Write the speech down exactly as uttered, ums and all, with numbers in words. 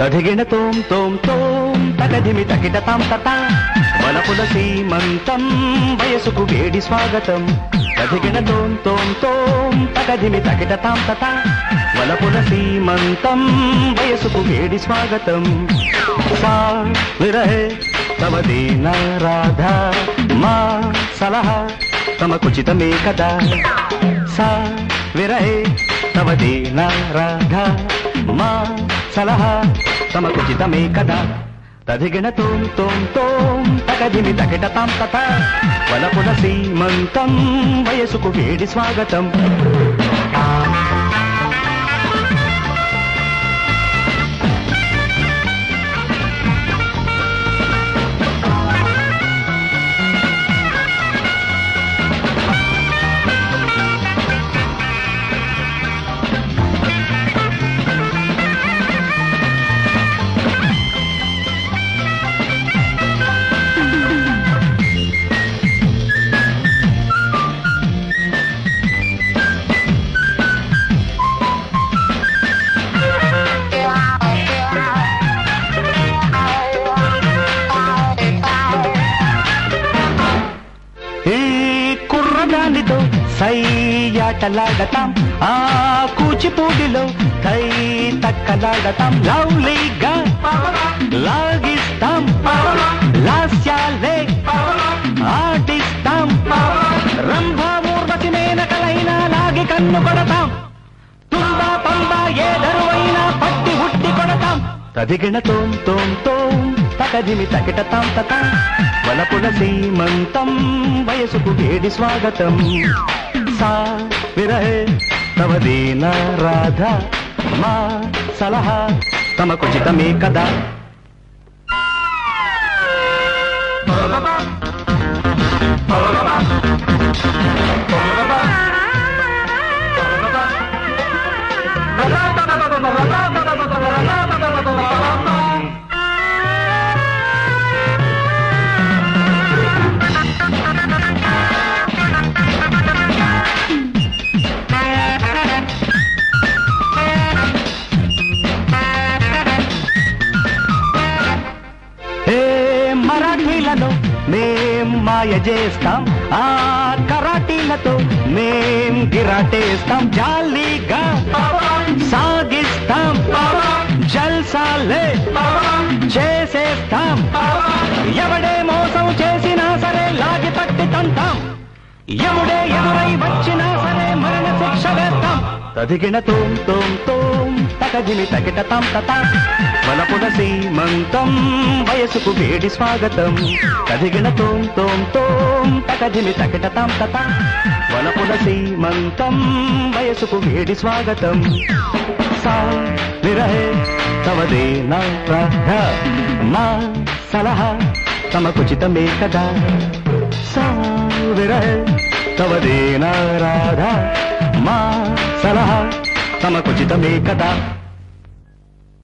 తదిగిన తోం తోం తోం తగదిమి తకిట తాం తతా వలపుల సీమంతం వయసుకు వేడి స్వాగతం తదిగిన తోం తోం తోం తగదిమి తకిట తాం తతా వలపుల సీమంతం వయసుకు వేడి స్వాగతం సా విరహే తవ దీన రాధా మా సలహా తమకుచితమే కదా సా విరహే తవ దీన రాధా మా సలహా తమకుచితమే కదా తదిగిన తోం తోం తోం తగదిమి తకిట తాం తతా వలపుల సీమంతం వయసుకు వేడి స్వాగతం కుర్రదానితో సయ్యాటలాడతాం ఆ కూచిపూడిలో తై తక్కలాడతాం లవ్లీగా లాగిస్తాం లాస్యాలే ఆటిస్తాం రంభామూర్వతి మేనకలైనా లాగి కన్ను కొడతాం తుంబా పంబా ఏ దరువైనా పట్టి హుట్టి కొడతాం తదిగిన తోం తోం తోం తగదిమి తకిట తాం తతా వలపుల సీమంతం వయసుకు వేడి స్వాగతం సా విరహే తవ దీన రాధా మా సలహా తమకుచితమే కదా మరాఠీలలో మేం మాయ చేస్తాం ఆ కరాటీలతో మేం గిరాటేస్తాం జాలీగా సాగిస్తాం జల్సాలే చేసేస్తాం ఎవడే మోసం చేసినా సరే లాగి పట్టి తంటాం ఎవడే ఎవరై వచ్చినా సరే మరణ శిక్ష వేస్తాం తదిగిన తోం తోం తోం తగదిమి తకిట తాం తతా వలపుల సీమంతం వయసుకు వేడి స్వాగతం తదిగిన తోం తోం తోం తగదిమి తకిట తాం తతా వలపుల సీమంతం వయసుకు వేడి స్వాగతం సా విరహే తవ దీన రాధా మా సలహా తమకుచితమే కదా సా విరహే తవ దీన రాధా మా సలహా తమకుచితమే కదా